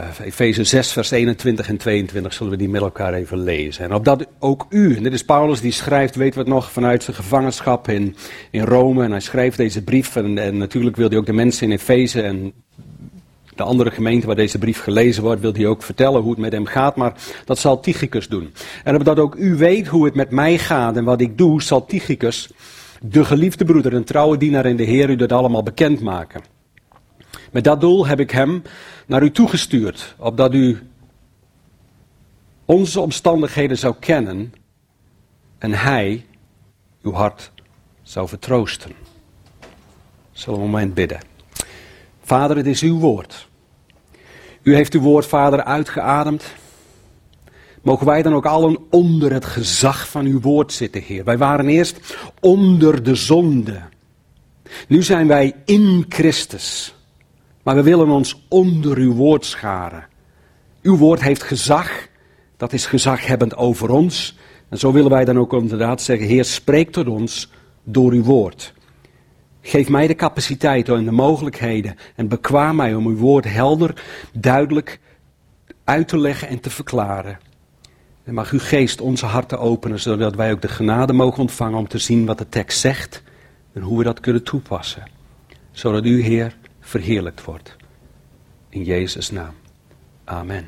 Efeze 6 vers 21 en 22 zullen we die met elkaar even lezen. En opdat ook u, en dit is Paulus die schrijft, weten we het nog, vanuit zijn gevangenschap in Rome. En hij schrijft deze brief en natuurlijk wil hij ook de mensen in Efeze en de andere gemeente waar deze brief gelezen wordt, wil hij ook vertellen hoe het met hem gaat. Maar dat zal Tychicus doen. En opdat ook u weet hoe het met mij gaat en wat ik doe, zal Tychicus, de geliefde broeder, een trouwe dienaar in de Heer, u dat allemaal bekendmaken. Met dat doel heb ik hem naar u toegestuurd, opdat u onze omstandigheden zou kennen en hij uw hart zou vertroosten. Zullen we een moment bidden. Vader, het is uw woord. U heeft uw woord, Vader, uitgeademd. Mogen wij dan ook allen onder het gezag van uw woord zitten, Heer. Wij waren eerst onder de zonde. Nu zijn wij in Christus. Maar we willen ons onder uw woord scharen. Uw woord heeft gezag. Dat is gezaghebbend over ons. En zo willen wij dan ook inderdaad zeggen, Heer, spreek tot ons door uw woord. Geef mij de capaciteit en de mogelijkheden en bekwaam mij om uw woord helder, duidelijk uit te leggen en te verklaren. En mag uw geest onze harten openen, zodat wij ook de genade mogen ontvangen om te zien wat de tekst zegt en hoe we dat kunnen toepassen. Zodat u, Heer, verheerlijkt wordt. In Jezus' naam. Amen.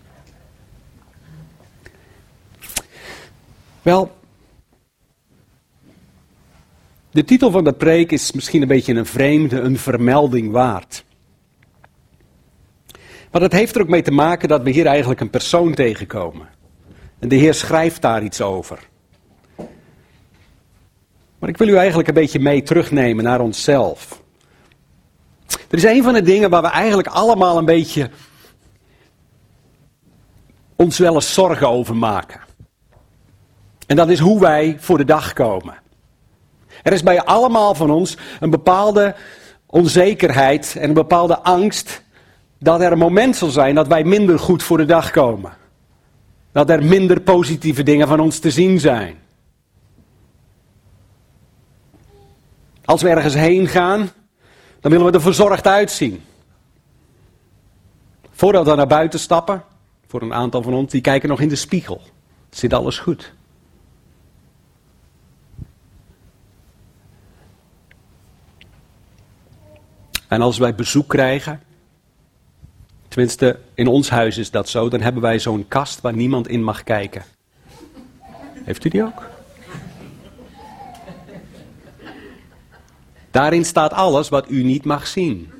Wel, de titel van de preek is misschien een beetje een vreemde, een vermelding waard. Maar dat heeft er ook mee te maken dat we hier eigenlijk een persoon tegenkomen. En de Heer schrijft daar iets over. Maar ik wil u eigenlijk een beetje mee terugnemen naar onszelf. Er is een van de dingen waar we eigenlijk allemaal een beetje ons wel eens zorgen over maken. En dat is hoe wij voor de dag komen. Er is bij allemaal van ons een bepaalde onzekerheid en een bepaalde angst dat er een moment zal zijn dat wij minder goed voor de dag komen. Dat er minder positieve dingen van ons te zien zijn. Als we ergens heen gaan, dan willen we er verzorgd uitzien. Voordat we naar buiten stappen, voor een aantal van ons, die kijken nog in de spiegel. Zit alles goed? En als wij bezoek krijgen, tenminste in ons huis is dat zo, dan hebben wij zo'n kast waar niemand in mag kijken. Heeft u die ook? Daarin staat alles wat u niet mag zien.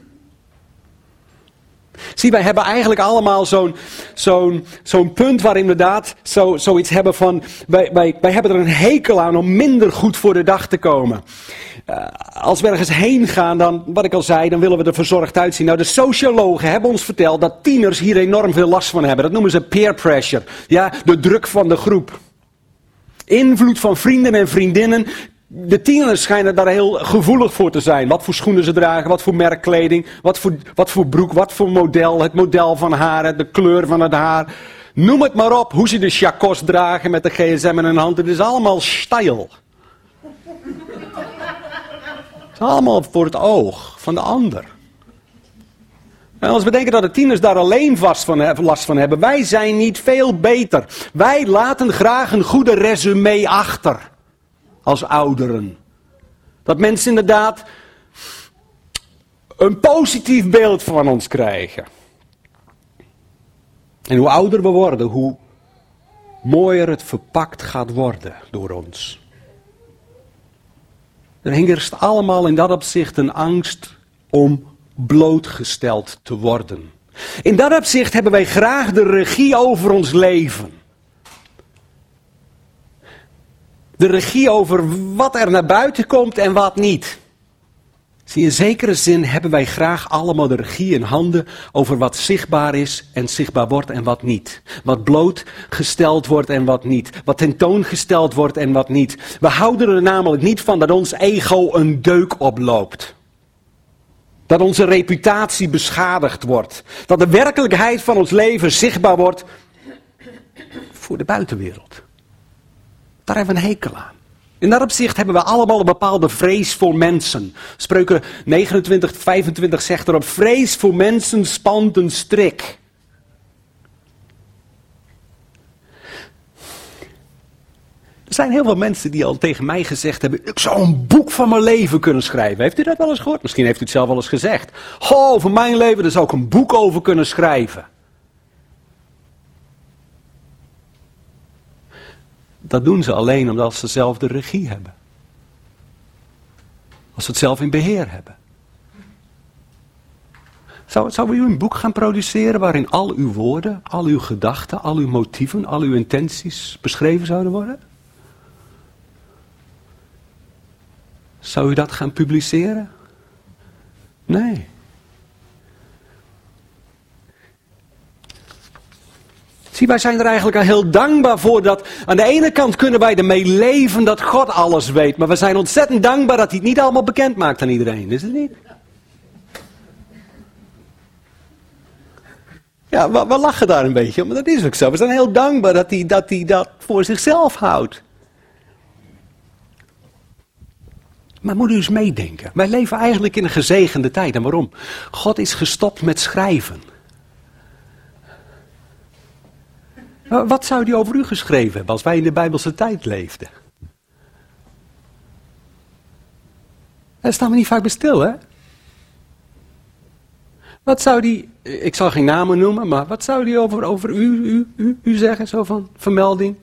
Zie, wij hebben eigenlijk allemaal zo'n punt waar inderdaad zoiets hebben van, wij hebben er een hekel aan om minder goed voor de dag te komen. Als we ergens heen gaan, dan, wat ik al zei, dan willen we er verzorgd uitzien. Nou, de sociologen hebben ons verteld dat tieners hier enorm veel last van hebben. Dat noemen ze peer pressure. Ja, de druk van de groep. Invloed van vrienden en vriendinnen. De tieners schijnen daar heel gevoelig voor te zijn. Wat voor schoenen ze dragen, wat voor merkkleding, wat voor broek, wat voor model, het model van haar, de kleur van het haar. Noem het maar op, hoe ze de chacos dragen met de gsm in hun hand. Het is allemaal stijl. Het is allemaal voor het oog van de ander. En als we denken dat de tieners daar alleen last van hebben, wij zijn niet veel beter. Wij laten graag een goede resume achter. Als ouderen. Dat mensen inderdaad een positief beeld van ons krijgen. En hoe ouder we worden, hoe mooier het verpakt gaat worden door ons. Er heerst allemaal in dat opzicht een angst om blootgesteld te worden. In dat opzicht hebben wij graag de regie over ons leven. De regie over wat er naar buiten komt en wat niet. Zie, in zekere zin hebben wij graag allemaal de regie in handen over wat zichtbaar is en zichtbaar wordt en wat niet. Wat blootgesteld wordt en wat niet. Wat tentoongesteld wordt en wat niet. We houden er namelijk niet van dat ons ego een deuk oploopt. Dat onze reputatie beschadigd wordt. Dat de werkelijkheid van ons leven zichtbaar wordt voor de buitenwereld. Daar hebben we een hekel aan. In dat opzicht hebben we allemaal een bepaalde vrees voor mensen. Spreuken 29:25 zegt erop, vrees voor mensen spant een strik. Er zijn heel veel mensen die al tegen mij gezegd hebben, ik zou een boek van mijn leven kunnen schrijven. Heeft u dat wel eens gehoord? Misschien heeft u het zelf wel eens gezegd. Goh, over mijn leven, daar zou ik een boek over kunnen schrijven. Dat doen ze alleen omdat ze zelf de regie hebben. Als ze het zelf in beheer hebben. Zou u een boek gaan produceren waarin al uw woorden, al uw gedachten, al uw motieven, al uw intenties beschreven zouden worden? Zou u dat gaan publiceren? Nee. Zie, wij zijn er eigenlijk al heel dankbaar voor dat aan de ene kant kunnen wij ermee leven dat God alles weet. Maar we zijn ontzettend dankbaar dat hij het niet allemaal bekend maakt aan iedereen. Is het niet? Ja, we lachen daar een beetje, maar dat is ook zo. We zijn heel dankbaar dat hij dat voor zichzelf houdt. Maar moet u eens meedenken. Wij leven eigenlijk in een gezegende tijd. En waarom? God is gestopt met schrijven. Wat zou hij over u geschreven hebben als wij in de Bijbelse tijd leefden? Daar staan we niet vaak bij stil, hè? Wat zou die, ik zal geen namen noemen, maar wat zou die over u zeggen, zo van vermelding?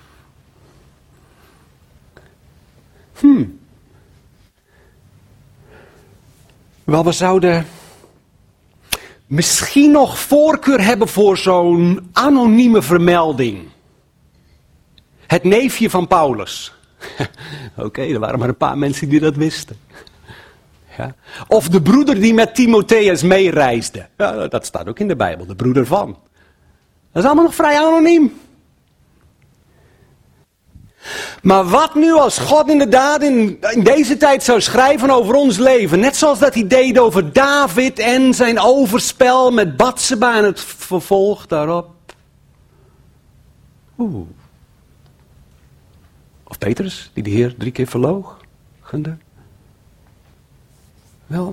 Wel, we zouden misschien nog voorkeur hebben voor zo'n anonieme vermelding. Het neefje van Paulus. Oké, er waren maar een paar mensen die dat wisten. Ja. Of de broeder die met Timotheus meereisde. Ja, dat staat ook in de Bijbel, de broeder van. Dat is allemaal nog vrij anoniem. Maar wat nu als God inderdaad in deze tijd zou schrijven over ons leven. Net zoals dat hij deed over David en zijn overspel met Batseba en het vervolg daarop. Of Petrus, die de Heer 3 keer verloog. Gunde. Wel.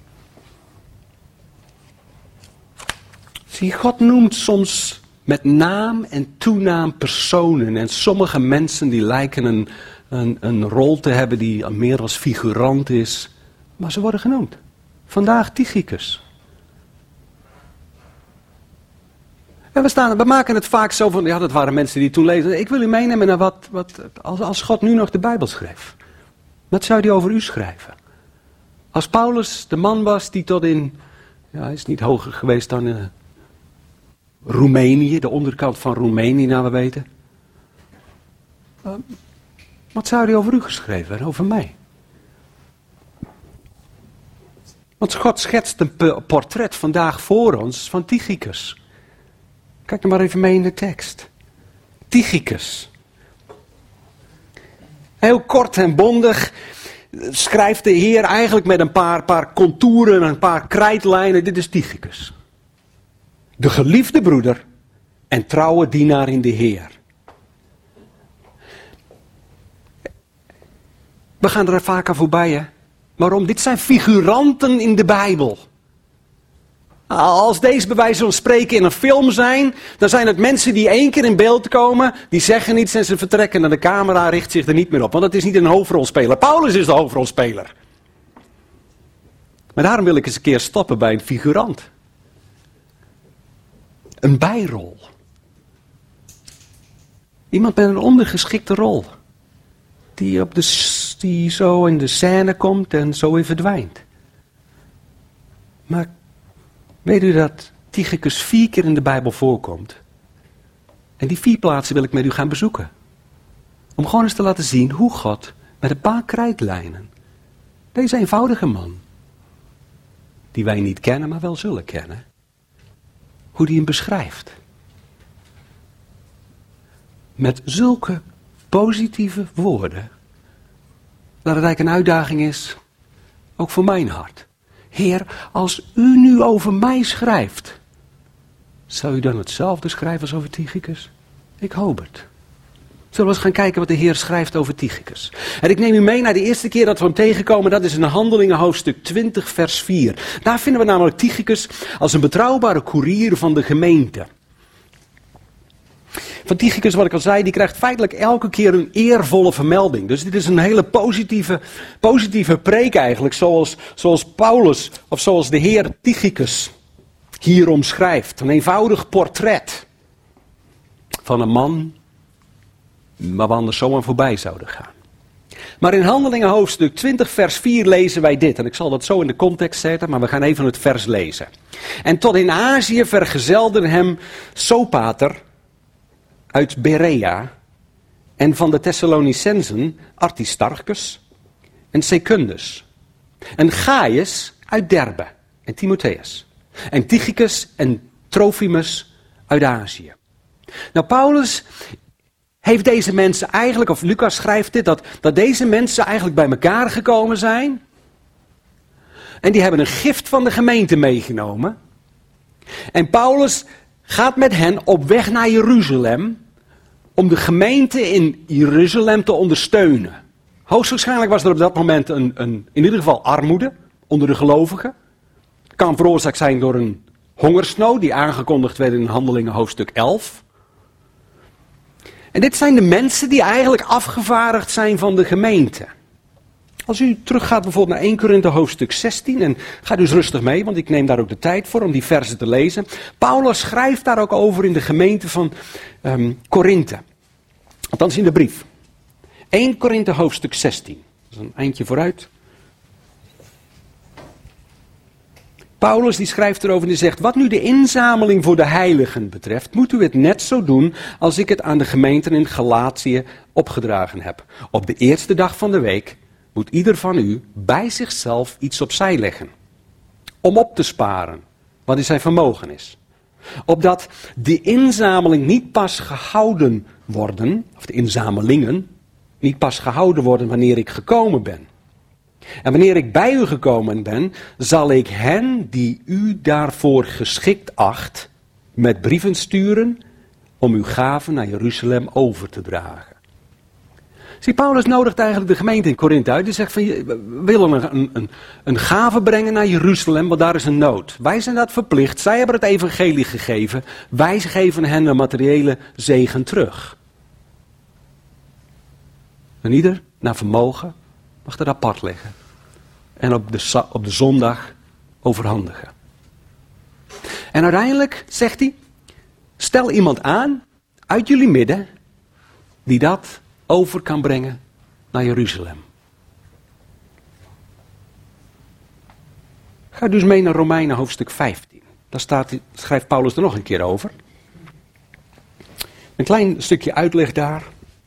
Zie, God noemt soms met naam en toenaam personen. En sommige mensen die lijken een rol te hebben die meer als figurant is. Maar ze worden genoemd. Vandaag Tychicus. En we maken het vaak zo van, ja, dat waren mensen die toen leefden. Ik wil u meenemen naar als God nu nog de Bijbel schreef. Wat zou hij over u schrijven? Als Paulus de man was die tot in, ja, hij is niet hoger geweest dan Roemenië, de onderkant van Roemenië, naar we weten. Wat zou hij over u geschreven en over mij? Want God schetst een portret vandaag voor ons van Tychicus. Kijk er maar even mee in de tekst. Tychicus. Heel kort en bondig schrijft de Heer eigenlijk met een paar contouren, een paar krijtlijnen. Dit is Tychicus. De geliefde broeder en trouwe dienaar in de Heer. We gaan er vaak aan voorbij, hè. Waarom? Dit zijn figuranten in de Bijbel. Als deze bij wijze van spreken in een film zijn, dan zijn het mensen die 1 keer in beeld komen, die zeggen iets en ze vertrekken en de camera richt zich er niet meer op. Want het is niet een hoofdrolspeler. Paulus is de hoofdrolspeler. Maar daarom wil ik eens een keer stoppen bij een figurant. Een bijrol. Iemand met een ondergeschikte rol. Die zo in de scène komt en zo weer verdwijnt. Maar weet u dat Tychicus 4 keer in de Bijbel voorkomt? En die 4 plaatsen wil ik met u gaan bezoeken. Om gewoon eens te laten zien hoe God met een paar krijtlijnen, deze eenvoudige man, die wij niet kennen maar wel zullen kennen, hoe die hem beschrijft. Met zulke positieve woorden, dat het eigenlijk een uitdaging is, ook voor mijn hart. Heer, als u nu over mij schrijft, zou u dan hetzelfde schrijven als over Tychicus? Ik hoop het. Zullen we eens gaan kijken wat de Heer schrijft over Tychicus. En ik neem u mee naar de eerste keer dat we hem tegenkomen. Dat is in Handelingen hoofdstuk 20 vers 4. Daar vinden we namelijk Tychicus als een betrouwbare koerier van de gemeente. van Tychicus, wat ik al zei, die krijgt feitelijk elke keer een eervolle vermelding. Dus dit is een hele positieve preek eigenlijk, zoals Paulus of zoals de Heer Tychicus hier omschrijft. Een eenvoudig portret van een man waar we anders zo aan voorbij zouden gaan. Maar in Handelingen hoofdstuk 20 vers 4 lezen wij dit. En ik zal dat zo in de context zetten, maar we gaan even het vers lezen. En tot in Azië vergezelden hem Sopater uit Berea en van de Thessalonicensen Aristarchus en Secundus. En Gaius uit Derbe en Timotheus. En Tychicus en Trofimus uit Azië. Nou, Paulus heeft deze mensen eigenlijk, of Lucas schrijft dit, dat deze mensen eigenlijk bij elkaar gekomen zijn. En die hebben een gift van de gemeente meegenomen. En Paulus gaat met hen op weg naar Jeruzalem om de gemeente in Jeruzalem te ondersteunen. Hoogstwaarschijnlijk was er op dat moment in ieder geval armoede onder de gelovigen. Het kan veroorzaakt zijn door een hongersnood die aangekondigd werd in Handelingen hoofdstuk 11. En dit zijn de mensen die eigenlijk afgevaardigd zijn van de gemeente. Als u teruggaat bijvoorbeeld naar 1 Korinthe hoofdstuk 16, en ga dus rustig mee, want ik neem daar ook de tijd voor om die versen te lezen. Paulus schrijft daar ook over in de gemeente van Korinthe. Althans in de brief. 1 Korinthe hoofdstuk 16. Dat is een eindje vooruit. Paulus die schrijft erover en die zegt: wat nu de inzameling voor de heiligen betreft, moet u het net zo doen als ik het aan de gemeenten in Galatië opgedragen heb. Op de eerste dag van de week moet ieder van u bij zichzelf iets opzij leggen. Om op te sparen wat in zijn vermogen is. Opdat de inzameling niet pas gehouden worden, of de inzamelingen niet pas gehouden worden wanneer ik gekomen ben. En wanneer ik bij u gekomen ben, zal ik hen die u daarvoor geschikt acht, met brieven sturen om uw gaven naar Jeruzalem over te dragen. Zie, Paulus nodigt eigenlijk de gemeente in Korinthe uit. Die zegt van, we willen een gave brengen naar Jeruzalem, want daar is een nood. Wij zijn dat verplicht. Zij hebben het evangelie gegeven. Wij geven hen een materiële zegen terug. En ieder naar vermogen mag dat apart leggen. En op de zondag overhandigen. En uiteindelijk zegt hij, stel iemand aan uit jullie midden die dat over kan brengen naar Jeruzalem. Ga dus mee naar Romeinen hoofdstuk 15. Daar schrijft Paulus er nog een keer over. Een klein stukje uitleg daar.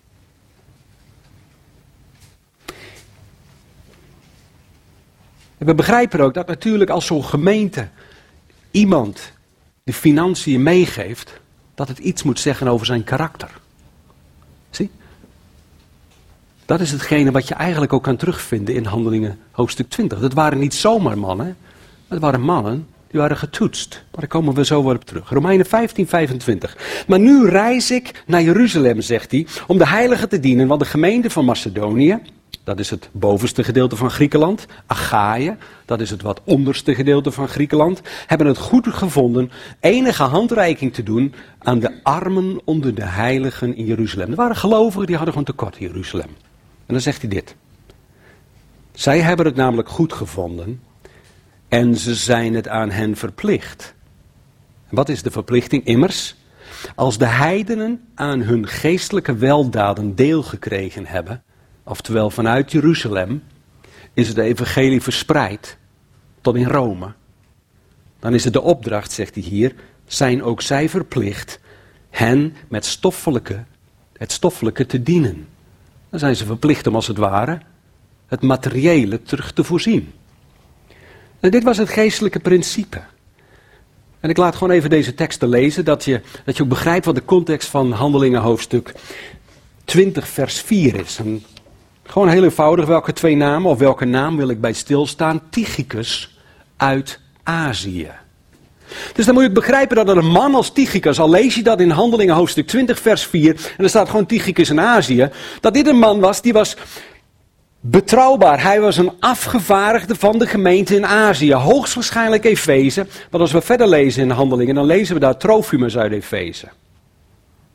En we begrijpen ook dat natuurlijk als zo'n gemeente iemand de financiën meegeeft, dat het iets moet zeggen over zijn karakter. Zie? Dat is hetgene wat je eigenlijk ook kan terugvinden in Handelingen hoofdstuk 20. Dat waren niet zomaar mannen, dat waren mannen die waren getoetst. Maar daar komen we zo weer op terug. Romeinen 15, 25. Maar nu reis ik naar Jeruzalem, zegt hij, om de heiligen te dienen, want de gemeente van Macedonië, dat is het bovenste gedeelte van Griekenland, Achaïe, dat is het wat onderste gedeelte van Griekenland, hebben het goed gevonden enige handreiking te doen aan de armen onder de heiligen in Jeruzalem. Er waren gelovigen die hadden gewoon tekort in Jeruzalem. En dan zegt hij dit. Zij hebben het namelijk goed gevonden en ze zijn het aan hen verplicht. En wat is de verplichting? Immers, als de heidenen aan hun geestelijke weldaden deel gekregen hebben, oftewel vanuit Jeruzalem, is het evangelie verspreid tot in Rome. Dan is het de opdracht, zegt hij hier, zijn ook zij verplicht hen met het stoffelijke te dienen. Dan zijn ze verplicht om als het ware het materiële terug te voorzien. En dit was het geestelijke principe. En ik laat gewoon even deze teksten lezen, dat je ook begrijpt wat de context van Handelingen hoofdstuk 20 vers 4 is. En gewoon heel eenvoudig, welke twee namen of welke naam wil ik bij stilstaan? Tychicus uit Azië. Dus dan moet je begrijpen dat er een man als Tychicus, al lees je dat in Handelingen hoofdstuk 20 vers 4, en er staat gewoon Tychicus in Azië, dat dit een man was, die was betrouwbaar. Hij was een afgevaardigde van de gemeente in Azië, hoogstwaarschijnlijk Efeze. Want als we verder lezen in de Handelingen, dan lezen we daar Trofimus uit Efeze.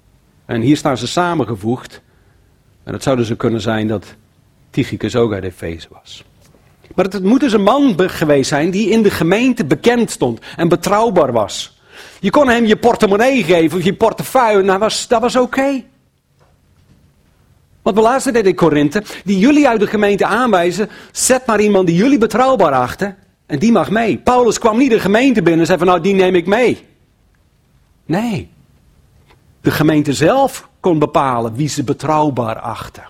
En hier staan ze samengevoegd. En het zou dus ook kunnen zijn dat Tychicus ook uit Efeze was. Maar het moet dus een man geweest zijn die in de gemeente bekend stond en betrouwbaar was. Je kon hem je portemonnee geven of je portefeuille, dat was oké. Want we lazen dit in Korinthe, die jullie uit de gemeente aanwijzen, zet maar iemand die jullie betrouwbaar achten en die mag mee. Paulus kwam niet de gemeente binnen en zei van nou die neem ik mee. Nee, de gemeente zelf kon bepalen wie ze betrouwbaar achten.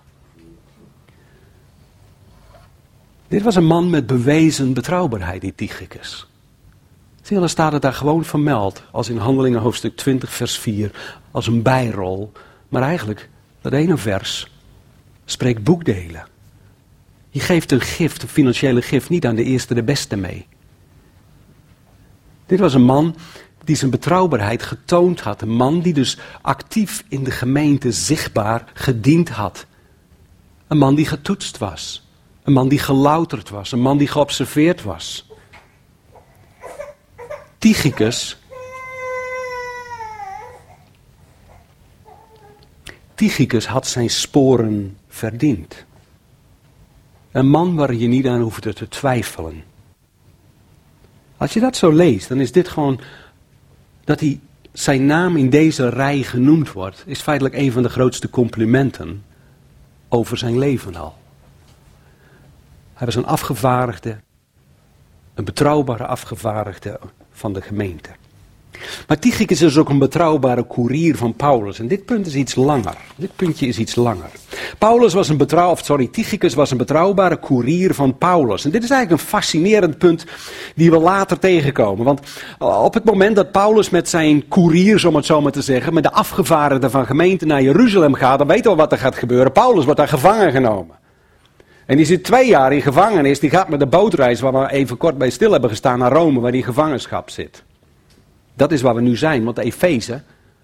Dit was een man met bewezen betrouwbaarheid, die Tychicus. Zie je, dan staat het daar gewoon vermeld, als in Handelingen hoofdstuk 20 vers 4, als een bijrol. Maar eigenlijk, dat ene vers spreekt boekdelen. Je geeft een gift, een financiële gift, niet aan de eerste de beste mee. Dit was een man die zijn betrouwbaarheid getoond had. Een man die dus actief in de gemeente zichtbaar gediend had. Een man die getoetst was. Een man die gelouterd was. Een man die geobserveerd was. Tychicus had zijn sporen verdiend. Een man waar je niet aan hoefde te twijfelen. Als je dat zo leest, dan is dit gewoon dat zijn naam in deze rij genoemd wordt, is feitelijk een van de grootste complimenten over zijn leven al. Hij was een afgevaardigde, een betrouwbare afgevaardigde van de gemeente. Maar Tychicus is ook een betrouwbare koerier van Paulus. En dit punt is iets langer. Dit puntje is iets langer. Tychicus was een betrouwbare koerier van Paulus. En dit is eigenlijk een fascinerend punt die we later tegenkomen. Want op het moment dat Paulus met zijn koeriers, om het zo maar te zeggen, met de afgevaardigden van gemeente naar Jeruzalem gaat, dan weten we wat er gaat gebeuren. Paulus wordt daar gevangen genomen. En die zit 2 jaar in gevangenis. Die gaat met de bootreis, waar we even kort bij stil hebben gestaan, naar Rome, waar hij in gevangenschap zit. Dat is waar we nu zijn, want Efeze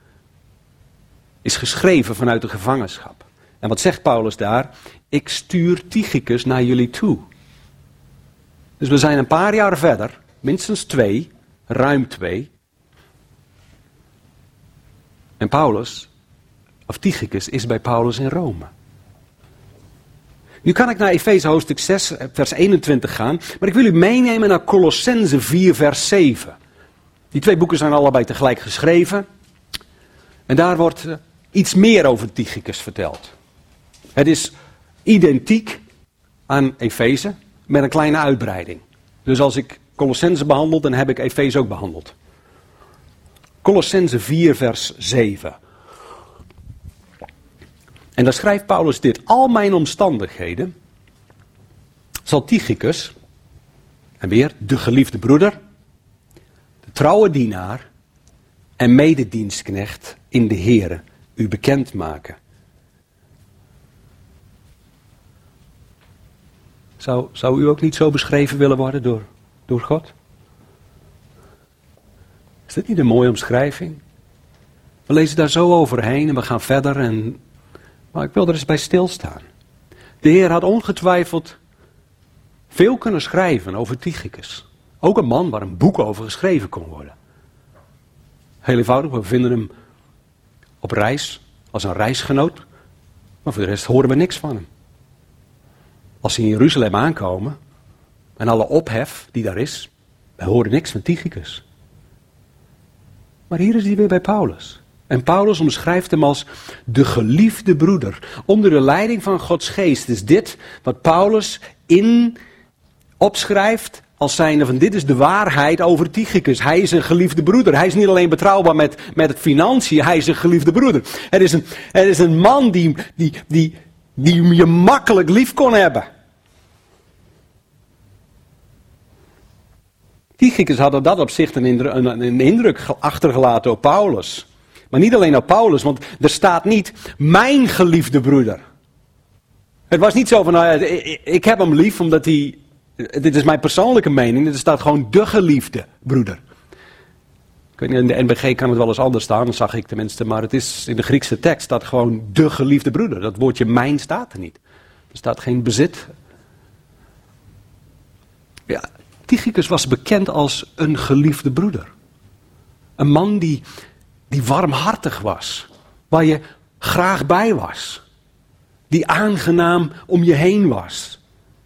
is geschreven vanuit de gevangenschap. En wat zegt Paulus daar? Ik stuur Tychicus naar jullie toe. Dus we zijn een paar jaar verder, minstens 2, ruim 2. En Tychicus is bij Paulus in Rome. Nu kan ik naar Efeze hoofdstuk 6, vers 21 gaan, maar ik wil u meenemen naar Colossenzen 4, vers 7. Die 2 boeken zijn allebei tegelijk geschreven. En daar wordt iets meer over Tychicus verteld. Het is identiek aan Efeze, met een kleine uitbreiding. Dus als ik Colossenzen behandel, dan heb ik Efeze ook behandeld. Colossenzen 4, vers 7. En daar schrijft Paulus dit. Al mijn omstandigheden zal Tychicus, en weer de geliefde broeder, de trouwe dienaar en mededienstknecht in de Here u bekendmaken. Zou u ook niet zo beschreven willen worden door God? Is dit niet een mooie omschrijving? We lezen daar zo overheen en we gaan verder. Maar ik wil er eens bij stilstaan. De Heer had ongetwijfeld veel kunnen schrijven over Tychicus. Ook een man waar een boek over geschreven kon worden. Heel eenvoudig, we vinden hem op reis als een reisgenoot. Maar voor de rest horen we niks van hem. Als ze in Jeruzalem aankomen en alle ophef die daar is, wij horen niks van Tychicus. Maar hier is hij weer bij Paulus. En Paulus omschrijft hem als de geliefde broeder. Onder de leiding van Gods geest is dit wat Paulus opschrijft als zijnde van dit is de waarheid over Tychicus. Hij is een geliefde broeder. Hij is niet alleen betrouwbaar met het financiën, hij is een geliefde broeder. Het is een man die je makkelijk lief kon hebben. Tychicus had op dat opzicht een indruk achtergelaten op Paulus. Maar niet alleen op Paulus, want er staat niet mijn geliefde broeder. Het was niet zo van, ik heb hem lief omdat hij, dit is mijn persoonlijke mening, er staat gewoon de geliefde broeder. Ik weet niet, in de NBG kan het wel eens anders staan, dat zag ik tenminste, maar het is in de Griekse tekst staat gewoon de geliefde broeder. Dat woordje mijn staat er niet. Er staat geen bezit. Ja, Tychicus was bekend als een geliefde broeder. Een man die warmhartig was. Waar je graag bij was. Die aangenaam om je heen was.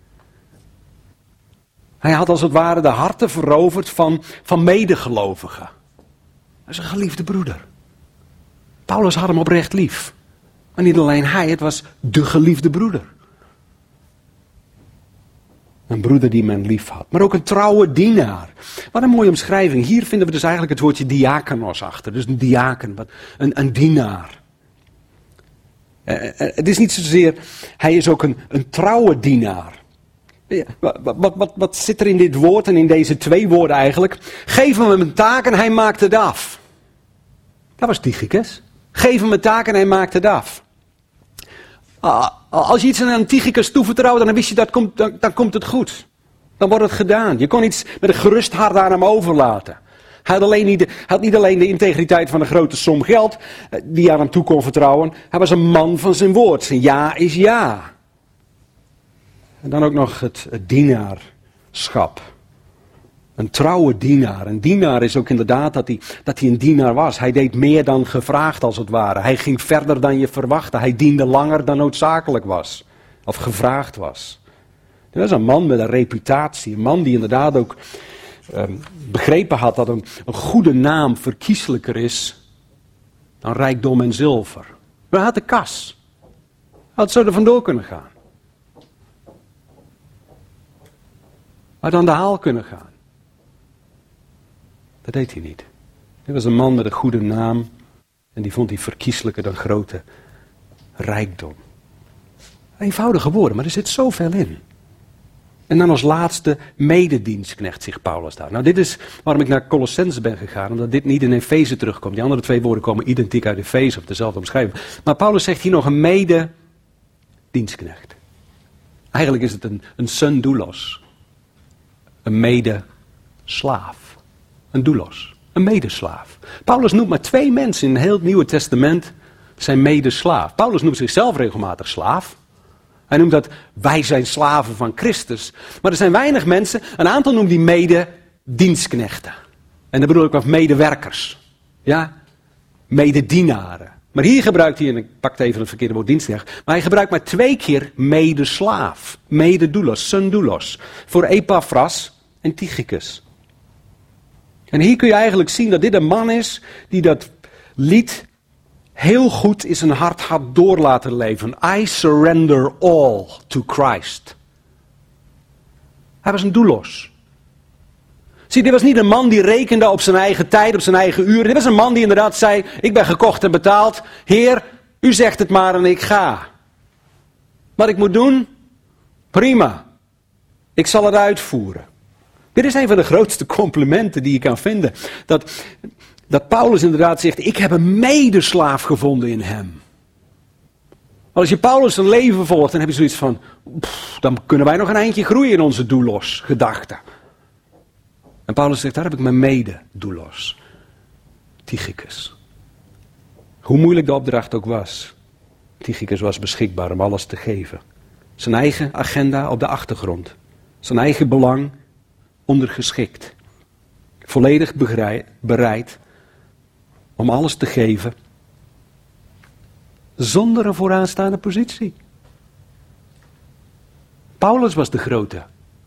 Hij had als het ware de harten veroverd van medegelovigen. Dat is een geliefde broeder. Paulus had hem oprecht lief. Maar niet alleen hij, het was de geliefde broeder. Een broeder die men lief had. Maar ook een trouwe dienaar. Wat een mooie omschrijving. Hier vinden we dus eigenlijk het woordje diakonos achter. Dus een diaken, een dienaar. Het is niet zozeer, hij is ook een trouwe dienaar. Wat zit er in dit woord en in deze twee woorden eigenlijk? Geef hem een taak en hij maakt het af. Dat was Tychicus. Geef hem een taak en hij maakt het af. Als je iets aan Tychicus toevertrouwt, dan wist je dan komt het goed. Dan wordt het gedaan. Je kon iets met een gerust hart aan hem overlaten. Hij had niet alleen de integriteit van een grote som geld die je aan hem toe kon vertrouwen. Hij was een man van zijn woord. Zijn ja is ja. En dan ook nog het dienaarschap. Een trouwe dienaar. Een dienaar is ook inderdaad dat hij een dienaar was. Hij deed meer dan gevraagd als het ware. Hij ging verder dan je verwachtte. Hij diende langer dan noodzakelijk was. Of gevraagd was. Dat is een man met een reputatie. Een man die inderdaad ook begrepen had dat een goede naam verkieslijker is dan rijkdom en zilver. Maar hij had de kas. Hij had zo er vandoor kunnen gaan. Hij had aan de haal kunnen gaan. Dat deed hij niet. Hij was een man met een goede naam. En die vond hij verkieslijker dan grote rijkdom. Eenvoudige woorden, maar er zit zoveel in. En dan als laatste mededienstknecht, zegt Paulus daar. Nou, dit is waarom ik naar Colossense ben gegaan. Omdat dit niet in Efeze terugkomt. Die andere twee woorden komen identiek uit Efeze, of dezelfde omschrijving. Maar Paulus zegt hier nog een mededienstknecht. Eigenlijk is het een son doulos. Een medeslaaf. Een doulos. Een medeslaaf. Paulus noemt maar 2 mensen in het heel Nieuwe Testament zijn medeslaaf. Paulus noemt zichzelf regelmatig slaaf. Hij noemt dat wij zijn slaven van Christus. Maar er zijn weinig mensen, een aantal noemt hij mededienstknechten. En dan bedoel ik wat medewerkers. Ja, mededienaren. Maar hier gebruikt hij, en ik pak even het verkeerde woord dienstknecht, maar hij gebruikt maar 2 keer medeslaaf. Mededoulos, son doulos. Voor Epaphras en Tychicus. En hier kun je eigenlijk zien dat dit een man is die dat lied heel goed in zijn hart had door laten leven. I surrender all to Christ. Hij was een doulos. Zie, dit was niet een man die rekende op zijn eigen tijd, op zijn eigen uren. Dit was een man die inderdaad zei, ik ben gekocht en betaald. Heer, u zegt het maar en ik ga. Wat ik moet doen? Prima. Ik zal het uitvoeren. Dit is een van de grootste complimenten die je kan vinden. Dat Paulus inderdaad zegt, ik heb een medeslaaf gevonden in hem. Als je Paulus zijn leven volgt, dan heb je zoiets van, dan kunnen wij nog een eindje groeien in onze doulos gedachten. En Paulus zegt, daar heb ik mijn mede-doulos. Tychicus. Hoe moeilijk de opdracht ook was. Tychicus was beschikbaar om alles te geven. Zijn eigen agenda op de achtergrond. Zijn eigen belang ondergeschikt. Volledig bereid om alles te geven. Zonder een vooraanstaande positie. Paulus was de grote.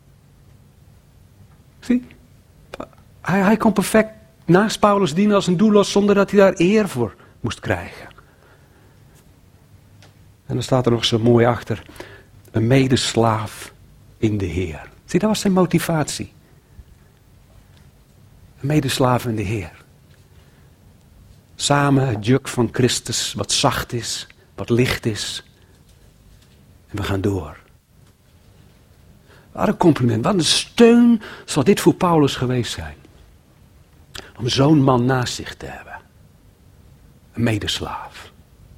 Zie? Hij kon perfect naast Paulus dienen als een doulos zonder dat hij daar eer voor moest krijgen. En dan staat er nog zo mooi achter. Een medeslaaf in de Heer. Zie, dat was zijn motivatie. Een medeslaaf in de Heer. Samen het juk van Christus, wat zacht is, wat licht is. En we gaan door. Wat een compliment, wat een steun zal dit voor Paulus geweest zijn. Om zo'n man naast zich te hebben. Een medeslaaf.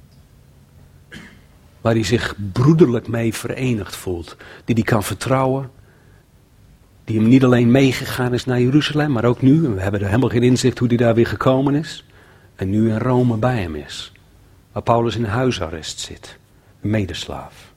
Waar hij zich broederlijk mee verenigd voelt. Die hij kan vertrouwen. Die hem niet alleen meegegaan is naar Jeruzalem, maar ook nu. We hebben er helemaal geen inzicht hoe hij daar weer gekomen is. En nu in Rome bij hem is. Waar Paulus in huisarrest zit. Een medeslaaf.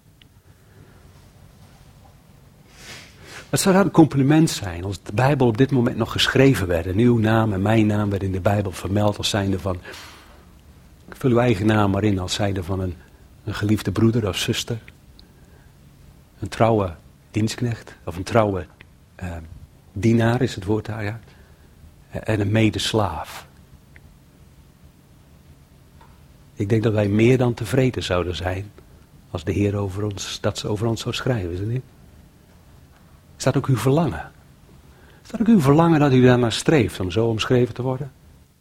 Het zou een compliment zijn als de Bijbel op dit moment nog geschreven werd. En uw naam en mijn naam werd in de Bijbel vermeld als zijnde van Vul uw eigen naam maar in als zijde van een geliefde broeder of zuster. Een trouwe dienstknecht of een trouwe dienaar is het woord daar, ja. En een medeslaaf. Ik denk dat wij meer dan tevreden zouden zijn als de Heer dat over ons zou schrijven, is het niet? Is dat ook uw verlangen? Is dat ook uw verlangen dat u daarnaar streeft om zo omschreven te worden?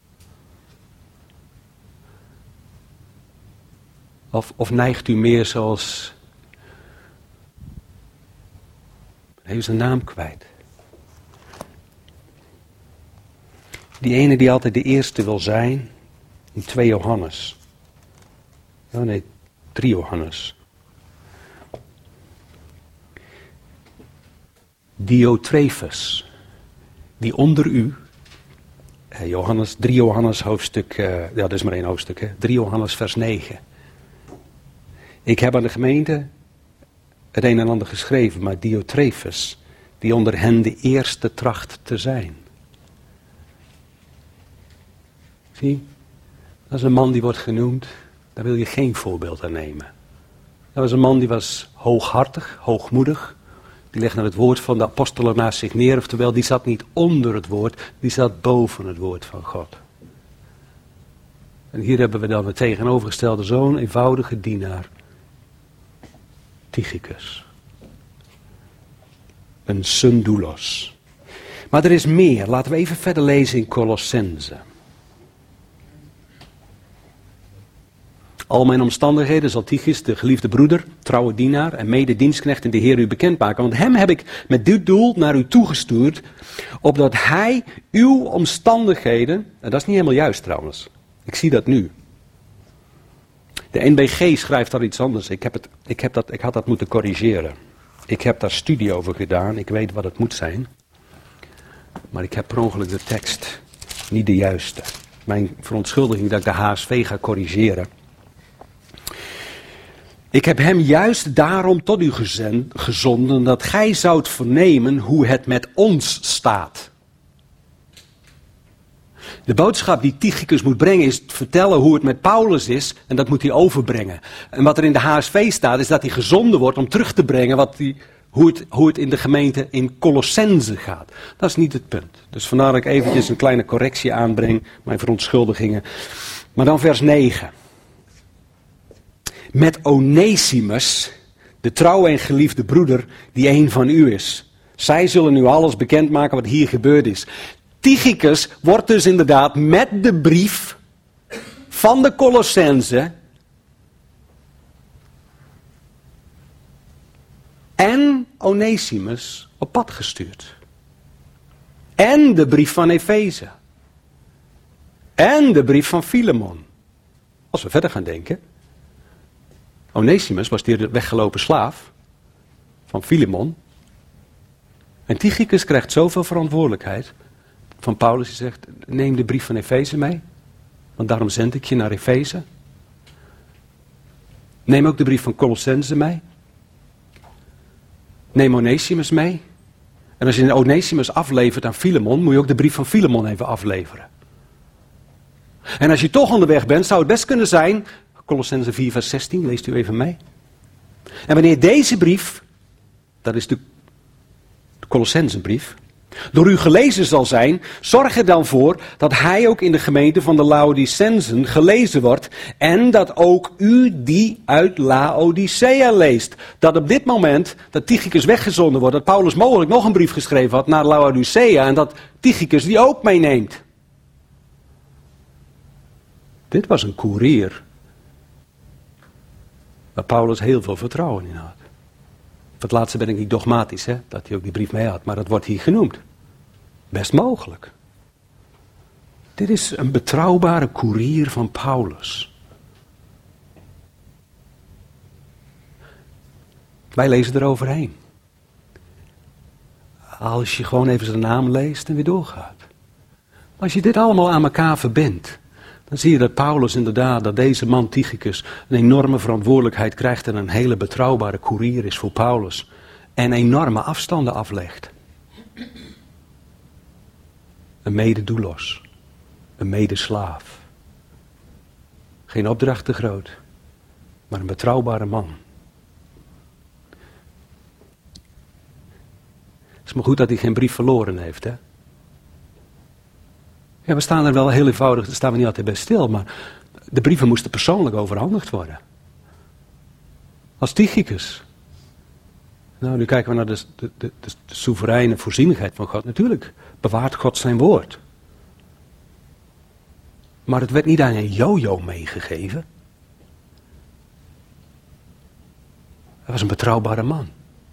Of neigt u meer zoals... Hij is zijn naam kwijt. Die ene die altijd de eerste wil zijn, in 2 Johannes. Oh nee, 3 Johannes. Diotrefus, die onder u, 3 Johannes hoofdstuk, ja dat is maar 1 hoofdstuk, hè? 3 Johannes vers 9. Ik heb aan de gemeente het een en ander geschreven, maar Diotrefus, die onder hen de eerste tracht te zijn. Zie, dat is een man die wordt genoemd, daar wil je geen voorbeeld aan nemen. Dat was een man die was hooghartig, hoogmoedig. Die legde het woord van de apostelen naast zich neer, oftewel die zat niet onder het woord, die zat boven het woord van God. En hier hebben we dan het tegenovergestelde, zo'n eenvoudige dienaar, Tychicus. Een sundulos. Maar er is meer, laten we even verder lezen in Colossense. Al mijn omstandigheden zal Tychicus, de geliefde broeder, trouwe dienaar en mededienstknecht in de Heer u bekendmaken. Want hem heb ik met dit doel naar u toegestuurd, opdat hij uw omstandigheden, en dat is niet helemaal juist trouwens, ik zie dat nu. De NBG schrijft daar iets anders, ik had dat moeten corrigeren. Ik heb daar studie over gedaan, ik weet wat het moet zijn. Maar ik heb per ongeluk de tekst niet de juiste. Mijn verontschuldiging dat ik de HSV ga corrigeren. Ik heb hem juist daarom tot u gezonden, dat gij zoudt vernemen hoe het met ons staat. De boodschap die Tychicus moet brengen is vertellen hoe het met Paulus is en dat moet hij overbrengen. En wat er in de HSV staat is dat hij gezonden wordt om terug te brengen hoe het in de gemeente in Colossense gaat. Dat is niet het punt. Dus vandaar dat ik eventjes een kleine correctie aanbreng, mijn verontschuldigingen. Maar dan vers 9. Met Onesimus, de trouwe en geliefde broeder, die een van u is. Zij zullen nu alles bekendmaken wat hier gebeurd is. Tychicus wordt dus inderdaad met de brief van de Colossense en Onesimus op pad gestuurd. En de brief van Efeze. En de brief van Filemon. Als we verder gaan denken. Onesimus was die weggelopen slaaf van Filemon. En Tychicus krijgt zoveel verantwoordelijkheid van Paulus. Die zegt, neem de brief van Efeze mee. Want daarom zend ik je naar Efeze. Neem ook de brief van Colossense mee. Neem Onesimus mee. En als je Onesimus aflevert aan Filemon, moet je ook de brief van Filemon even afleveren. En als je toch onderweg bent, zou het best kunnen zijn, Colossense 4 vers 16, leest u even mee. En wanneer deze brief, dat is de Colossensebrief, door u gelezen zal zijn, zorg er dan voor dat hij ook in de gemeente van de Laodicensen gelezen wordt en dat ook u die uit Laodicea leest. Dat op dit moment dat Tychicus weggezonden wordt, dat Paulus mogelijk nog een brief geschreven had naar Laodicea en dat Tychicus die ook meeneemt. Dit was een koerier waar Paulus heel veel vertrouwen in had. Voor het laatste ben ik niet dogmatisch, hè, dat hij ook die brief mee had, maar dat wordt hier genoemd. Best mogelijk. Dit is een betrouwbare koerier van Paulus. Wij lezen eroverheen. Als je gewoon even zijn naam leest en weer doorgaat. Als je dit allemaal aan elkaar verbindt, dan zie je dat Paulus inderdaad, dat deze man Tychicus een enorme verantwoordelijkheid krijgt en een hele betrouwbare koerier is voor Paulus. En enorme afstanden aflegt. Een mededoulos. Een medeslaaf. Geen opdracht te groot, maar een betrouwbare man. Het is maar goed dat hij geen brief verloren heeft, hè? Ja, we staan er wel heel eenvoudig, daar staan we niet altijd bij stil, maar de brieven moesten persoonlijk overhandigd worden. Als Tychicus. Nou, nu kijken we naar de soevereine voorzienigheid van God. Natuurlijk bewaart God zijn woord. Maar het werd niet aan een jojo meegegeven. Hij was een betrouwbare man.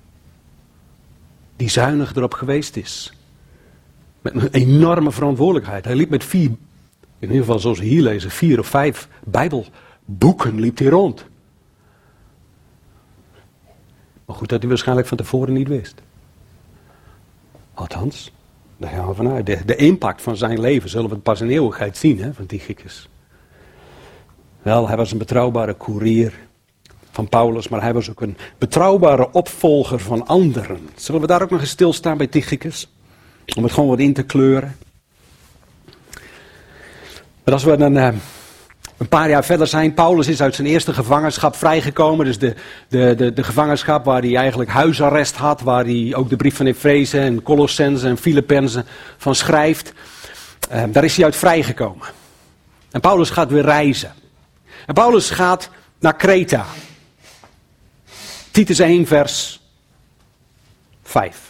Die zuinig erop geweest is. Met een enorme verantwoordelijkheid. Hij liep met 4, in ieder geval zoals we hier lezen, 4 of 5 Bijbelboeken liep hij rond. Maar goed dat hij waarschijnlijk van tevoren niet wist. Althans, daar gaan we vanuit. De impact van zijn leven zullen we pas in eeuwigheid zien, hè, van Tychicus. Wel, hij was een betrouwbare koerier van Paulus, maar hij was ook een betrouwbare opvolger van anderen. Zullen we daar ook nog eens stilstaan bij Tychicus? Om het gewoon wat in te kleuren. Maar als we dan een paar jaar verder zijn, Paulus is uit zijn eerste gevangenschap vrijgekomen. Dus de gevangenschap waar hij eigenlijk huisarrest had, waar hij ook de brief van Efeze en Colossense en Filippenzen van schrijft. Daar is hij uit vrijgekomen. En Paulus gaat weer reizen. En Paulus gaat naar Kreta. Titus 1 vers 5.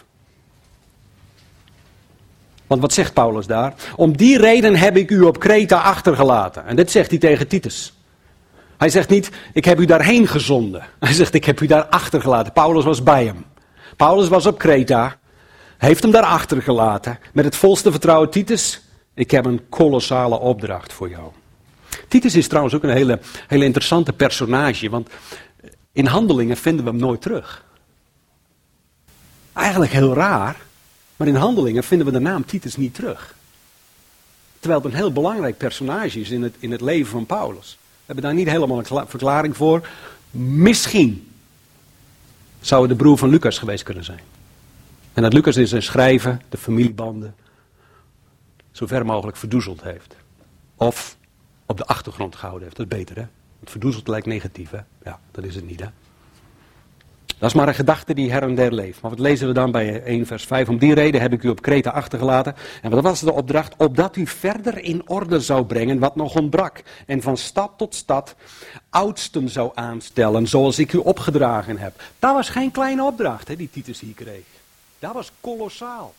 Want wat zegt Paulus daar? Om die reden heb ik u op Kreta achtergelaten. En dit zegt hij tegen Titus. Hij zegt niet, ik heb u daarheen gezonden. Hij zegt, ik heb u daar achtergelaten. Paulus was bij hem. Paulus was op Kreta. Heeft hem daar achtergelaten. Met het volste vertrouwen, Titus, ik heb een kolossale opdracht voor jou. Titus is trouwens ook een hele interessante personage. Want in Handelingen vinden we hem nooit terug. Eigenlijk heel raar. Maar in Handelingen vinden we de naam Titus niet terug. Terwijl het een heel belangrijk personage is in het leven van Paulus. We hebben daar niet helemaal een verklaring voor. Misschien zou het de broer van Lucas geweest kunnen zijn. En dat Lucas in zijn schrijven de familiebanden zo ver mogelijk verdoezeld heeft. Of op de achtergrond gehouden heeft. Dat is beter, hè? Want verdoezeld lijkt negatief, hè? Ja, dat is het niet, hè? Dat is maar een gedachte die her en der leeft. Maar wat lezen we dan bij 1 vers 5? Om die reden heb ik u op Kreta achtergelaten. En wat was de opdracht? Opdat u verder in orde zou brengen wat nog ontbrak. En van stad tot stad oudsten zou aanstellen zoals ik u opgedragen heb. Dat was geen kleine opdracht, hè, die Titus hier kreeg. Dat was kolossaal.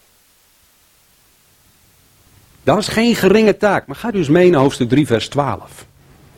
Dat was geen geringe taak. Maar gaat u eens mee naar hoofdstuk 3 vers 12.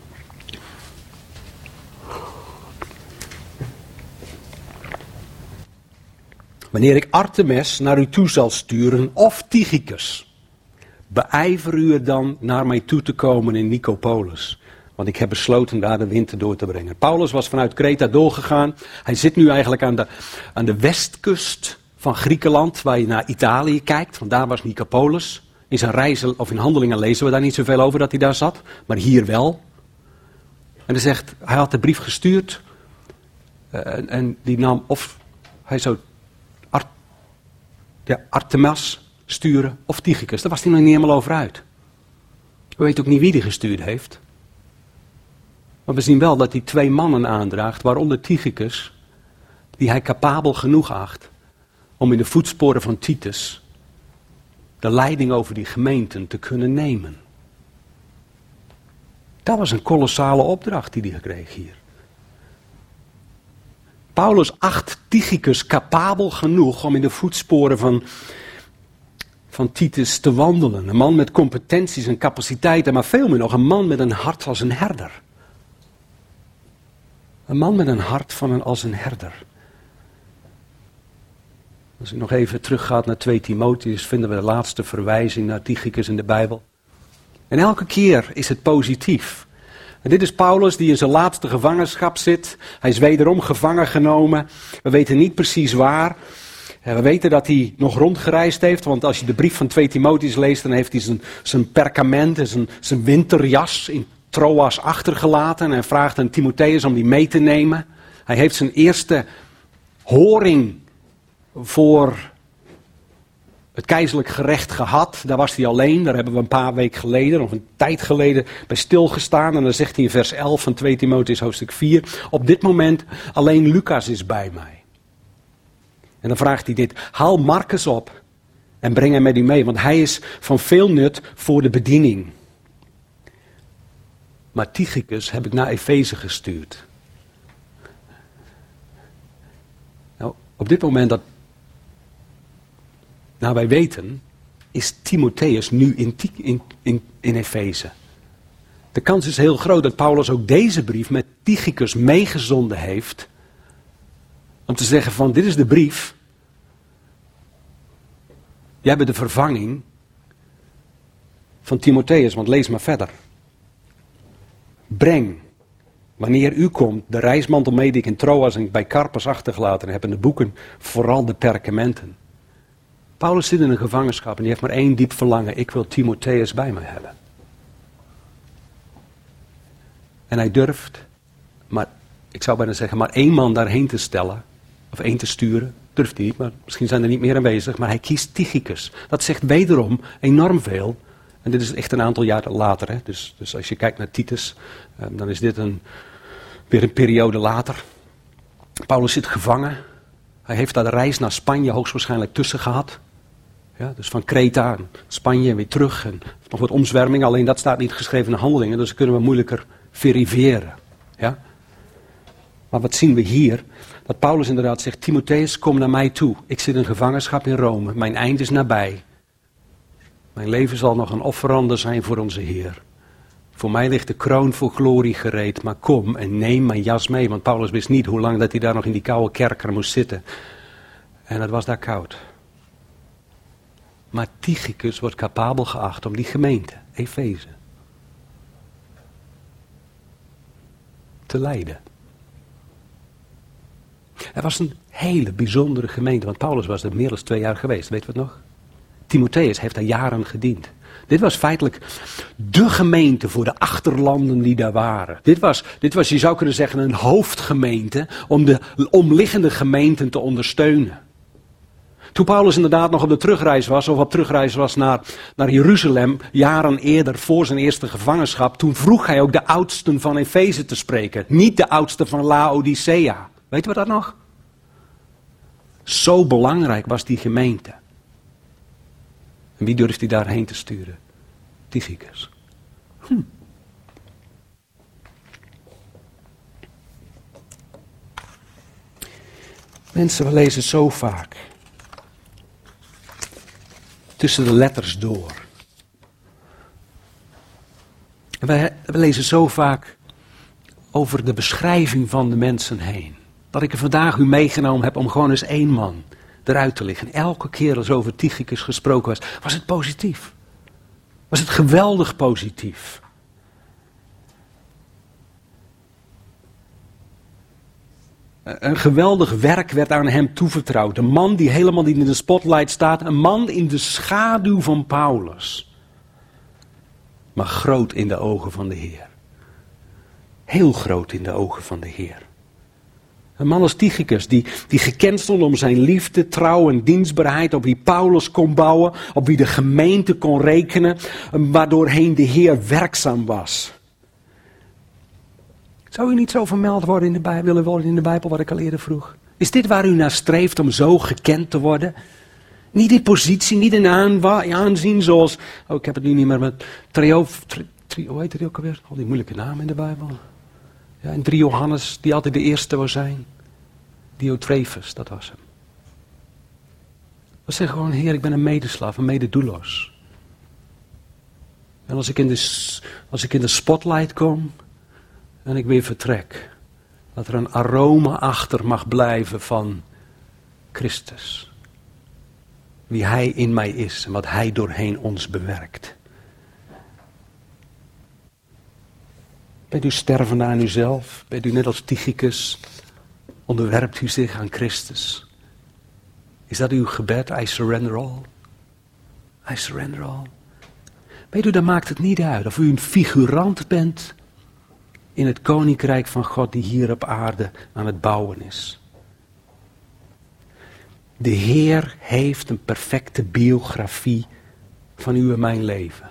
Wanneer ik Artemis naar u toe zal sturen, of Tychicus, beijver u er dan naar mij toe te komen in Nicopolis. Want ik heb besloten daar de winter door te brengen. Paulus was vanuit Kreta doorgegaan. Hij zit nu eigenlijk aan de westkust van Griekenland, waar je naar Italië kijkt. Want daar was Nicopolis. In zijn reizen of in Handelingen lezen we daar niet zoveel over dat hij daar zat. Maar hier wel. En hij zegt, hij had de brief gestuurd. En die nam, of hij zou Artemas sturen of Tychicus. Daar was hij nog niet helemaal over uit. We weten ook niet wie die gestuurd heeft. Maar we zien wel dat hij 2 mannen aandraagt, waaronder Tychicus, die hij capabel genoeg acht om in de voetsporen van Titus de leiding over die gemeenten te kunnen nemen. Dat was een kolossale opdracht die hij kreeg hier. Paulus acht Tychicus capabel genoeg om in de voetsporen van Titus te wandelen. Een man met competenties en capaciteiten, maar veel meer nog een man met een hart als een herder. Een man met een hart als een herder. Als u nog even teruggaat naar 2 Timotheus, vinden we de laatste verwijzing naar Tychicus in de Bijbel. En elke keer is het positief. En dit is Paulus die in zijn laatste gevangenschap zit. Hij is wederom gevangen genomen. We weten niet precies waar. We weten dat hij nog rondgereisd heeft. Want als je de brief van 2 Timotheus leest, dan heeft hij zijn perkament en zijn winterjas in Troas achtergelaten. En hij vraagt aan Timotheus om die mee te nemen. Hij heeft zijn eerste horing voor het keizerlijk gerecht gehad. Daar was hij alleen. Daar hebben we een paar weken geleden, of een tijd geleden, bij stilgestaan. En dan zegt hij in vers 11 van 2 Timotheüs hoofdstuk 4. Op dit moment alleen Lucas is bij mij. En dan vraagt hij dit. Haal Marcus op en breng hem met u mee. Want hij is van veel nut voor de bediening. Maar Tychicus heb ik naar Efeze gestuurd. Nou, op dit moment dat wij weten, is Timotheus nu in Efeze. De kans is heel groot dat Paulus ook deze brief met Tychicus meegezonden heeft. Om te zeggen van, dit is de brief. Jij bent de vervanging van Timotheus, want lees maar verder. Breng, wanneer u komt, de reismantel mee die ik in Troas en bij Carpus achtergelaten heb. En de boeken, vooral de perkamenten. Paulus zit in een gevangenschap en die heeft maar één diep verlangen. Ik wil Timotheus bij mij hebben. En hij durft, maar ik zou bijna zeggen, maar één man daarheen te stellen. Of één te sturen. Durft hij niet, maar misschien zijn er niet meer aanwezig. Maar hij kiest Tychicus. Dat zegt wederom enorm veel. En dit is echt een aantal jaren later. Hè? Dus als je kijkt naar Titus, dan is dit weer een periode later. Paulus zit gevangen. Hij heeft daar de reis naar Spanje hoogstwaarschijnlijk tussen gehad. Ja, dus van Kreta en Spanje en weer terug. En nog wat omzwerming, alleen dat staat niet geschreven in Handelingen. Dus dat kunnen we moeilijker verifiëren. Ja? Maar wat zien we hier? Dat Paulus inderdaad zegt, Timotheus, kom naar mij toe. Ik zit in gevangenschap in Rome. Mijn eind is nabij. Mijn leven zal nog een offerande zijn voor onze Heer. Voor mij ligt de kroon voor glorie gereed. Maar kom en neem mijn jas mee. Want Paulus wist niet hoe lang dat hij daar nog in die koude kerker moest zitten. En het was daar koud. Maar Tychicus wordt capabel geacht om die gemeente, Efeze, te leiden. Het was een hele bijzondere gemeente, want Paulus was er meer dan 2 jaar geweest, weet je wat nog? Timotheus heeft daar jaren gediend. Dit was feitelijk de gemeente voor de achterlanden die daar waren. Dit was, je zou kunnen zeggen, een hoofdgemeente om de omliggende gemeenten te ondersteunen. Toen Paulus inderdaad nog op de terugreis was, of op terugreis was naar Jeruzalem, jaren eerder voor zijn eerste gevangenschap, toen vroeg hij ook de oudsten van Efeze te spreken. Niet de oudsten van Laodicea. Weten we dat nog? Zo belangrijk was die gemeente. En wie durft hij daarheen te sturen? Tychicus. Mensen, we lezen zo vaak tussen de letters door. En we lezen zo vaak over de beschrijving van de mensen heen. Dat ik er vandaag u meegenomen heb om gewoon eens 1 man eruit te liggen. Elke keer als over Tychicus gesproken was het positief. Was het geweldig positief. Een geweldig werk werd aan hem toevertrouwd. Een man die helemaal niet in de spotlight staat. Een man in de schaduw van Paulus. Maar groot in de ogen van de Heer. Heel groot in de ogen van de Heer. Een man als Tychicus die gekend stond om zijn liefde, trouw en dienstbaarheid. Op wie Paulus kon bouwen. Op wie de gemeente kon rekenen. Waardoorheen de Heer werkzaam was. Zou u niet zo vermeld worden in de Bijbel, willen worden in de Bijbel, wat ik al eerder vroeg? Is dit waar u naar streeft om zo gekend te worden? Niet in positie, niet in aanzien zoals... Oh, ik heb het nu niet meer met... hoe heet het ook alweer? Al die moeilijke namen in de Bijbel. Ja, en 3 Johannes, die altijd de eerste wil zijn. Diotrefus, dat was hem. We zeggen gewoon, Heer, ik ben een medeslaaf, een mededoelos. En als ik in de spotlight kom... en ik weer vertrek, dat er een aroma achter mag blijven van Christus. Wie Hij in mij is en wat Hij doorheen ons bewerkt. Bent u stervende aan uzelf? Bent u net als Tychicus? Onderwerpt u zich aan Christus? Is dat uw gebed? I surrender all. I surrender all. Weet u, dan maakt het niet uit of u een figurant bent... in het koninkrijk van God die hier op aarde aan het bouwen is. De Heer heeft een perfecte biografie van u en mijn leven.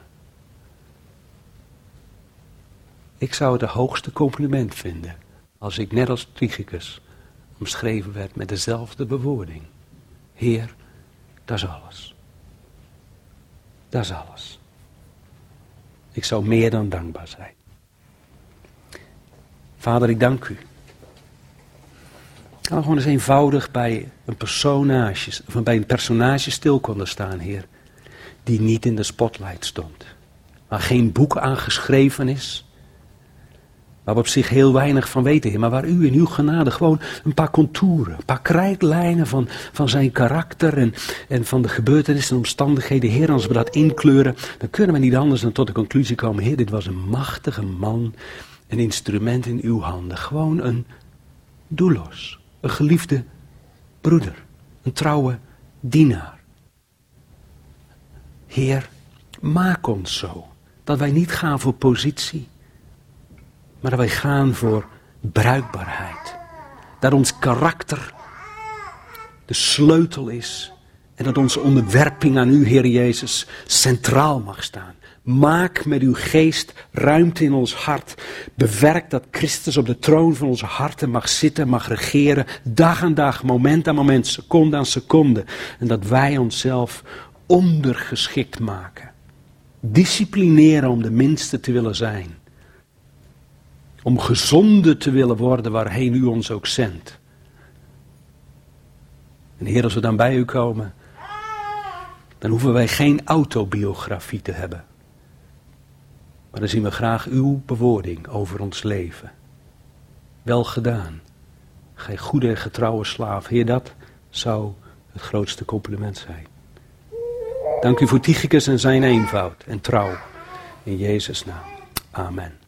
Ik zou het de hoogste compliment vinden als ik net als Tychicus omschreven werd met dezelfde bewoording. Heer, dat is alles. Dat is alles. Ik zou meer dan dankbaar zijn. Vader, ik dank u. Dat we gewoon eens eenvoudig bij een personage stil konden staan, Heer. Die niet in de spotlight stond. Waar geen boek aan geschreven is. Waar we op zich heel weinig van weten, Heer. Maar waar u in uw genade gewoon een paar contouren, een paar krijtlijnen van zijn karakter en van de gebeurtenissen en omstandigheden. Heer, als we dat inkleuren, dan kunnen we niet anders dan tot de conclusie komen. Heer, dit was een machtige man, een instrument in uw handen. Gewoon een doelos, een geliefde broeder, een trouwe dienaar. Heer, maak ons zo, dat wij niet gaan voor positie, maar dat wij gaan voor bruikbaarheid. Dat ons karakter de sleutel is en dat onze onderwerping aan u, Heer Jezus, centraal mag staan. Maak met uw geest ruimte in ons hart. Bewerk dat Christus op de troon van onze harten mag zitten, mag regeren, dag aan dag, moment aan moment, seconde aan seconde. En dat wij onszelf ondergeschikt maken. Disciplineren om de minste te willen zijn. Om gezonde te willen worden waarheen u ons ook zendt. En Heer, als we dan bij u komen, dan hoeven wij geen autobiografie te hebben. Maar dan zien we graag uw bewoording over ons leven. Wel gedaan, gij goede en getrouwe slaaf. Heer, dat zou het grootste compliment zijn. Dank u voor Tychicus en zijn eenvoud en trouw. In Jezus' naam. Amen.